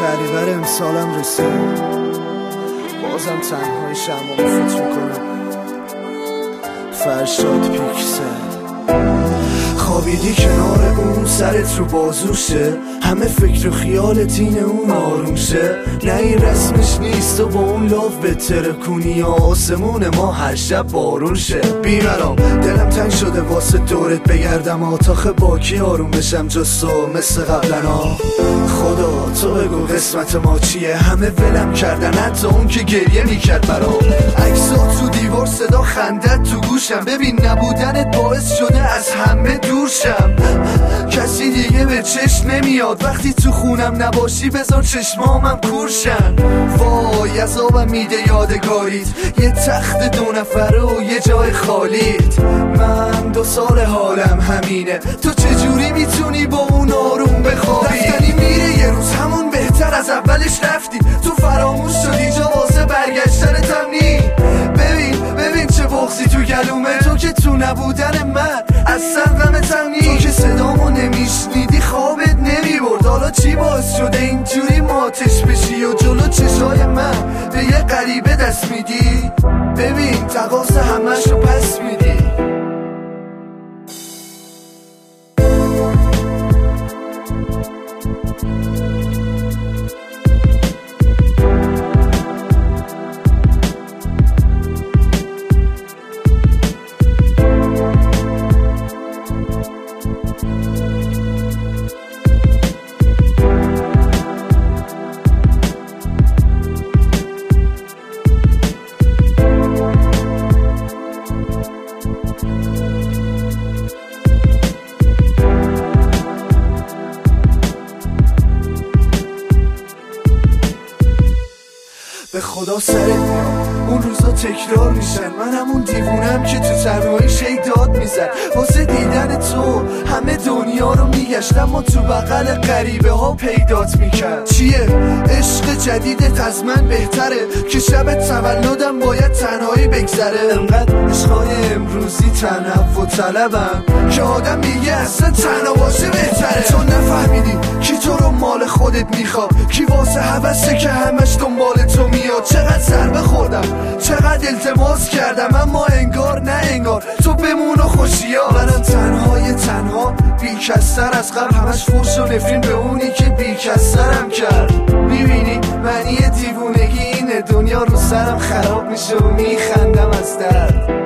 شهریور امسالم رسید، بازم تنهای شمع فکر میکنم. فرشاد پیکسل خوابیدی کنار اون، سرت رو بازوشه، همه فکر و خیالت اینه اون آروشه. نه این رسمش نیست و با اون لاف بتره کنی یا آسمون ما هر شب بارون شه. بیمرام دلم تنگ شده واسه دورت بگردم، آتاخ باکی آروم بشم جستو مثل قبلنا. خدا تو بگو قسمت ما چیه، همه ولم کردن حتی اون که گریه میکرد برام. عکسات تو دیوار، صدا خندت تو گوشم، ببین نبودنت باعث شده از همه دور شم. کسی دیگه به چشم نمیاد وقتی تو خونم نباشی، بذار چشمامم کورشن. وای عذابم میده یادگاریت، یه تخت 2 نفره و یه جای خالیت. من 2 سال حالم همینه، تو چجوری میتونی با اون آروم بخوابی؟ رفتنی میره یه روز همون بهتر از اولش رفتی، تو فراموش شدی جا واسه برگشتنت هم نی. ببین چه بغضی تو گلومه، تو که تو نبودن من اصلا غمتم نی. تو که صدامو نمیشنیدی خوابت نمیبرد، حالا چی باعث شده اینجوری ماتش بشی و جلو چشای من به یه غریبه دست میدی؟ ببین تقاص همش رو پس میدی. به خدا سرت میاد اون روزا تکرار میشن، من همون دیوونم که تو تنهایی شی داد میزن. واسه دیدن تو همه دنیا رو میگشتم و تو بغل غریبه ها پیدات میکرد. چیه عشق جدیدت از من بهتره که شب تولدم باید تنهایی بگذره؟ انقدر عشقای امروزی تنها و طلبم که آدم میگه اصلا تنها باشه بهتره. تو نفهمیدی کی تو رو مال خودت میخواد، کی واسه حوثه که همش دنبال تو میاد. چقدر ضربه خوردم، چقدر التماس کردم، اما انگار نه انگار تو بمون و خوشیا. منم تنها بیکستر از قبل، همش فرش و نفرین به اونی که بیکسترم کرد. میبینی معنی دیوونگی اینه، دنیا رو سرم خراب میشه و میخندم از درد.